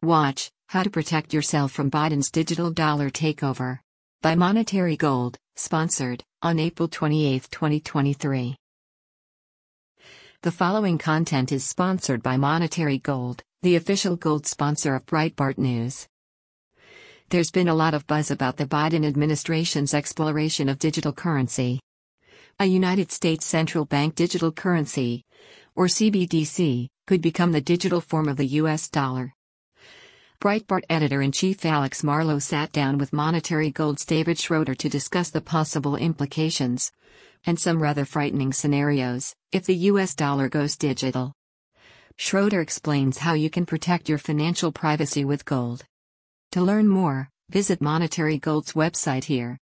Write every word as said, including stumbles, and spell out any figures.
Watch, How to Protect Yourself from Biden's Digital Dollar Takeover. By Monetary Gold, sponsored, on April twenty-eighth, twenty twenty-three. The following content is sponsored by Monetary Gold, the official gold sponsor of Breitbart News. There's been a lot of buzz about the Biden administration's exploration of digital currency. A United States Central Bank digital currency, or C B D C, could become the digital form of the U S dollar. Breitbart editor-in-chief Alex Marlow sat down with Monetary Gold's David Schroeder to discuss the possible implications, and some rather frightening scenarios, if the U S dollar goes digital. Schroeder explains how you can protect your financial privacy with gold. To learn more, visit Monetary Gold's website here.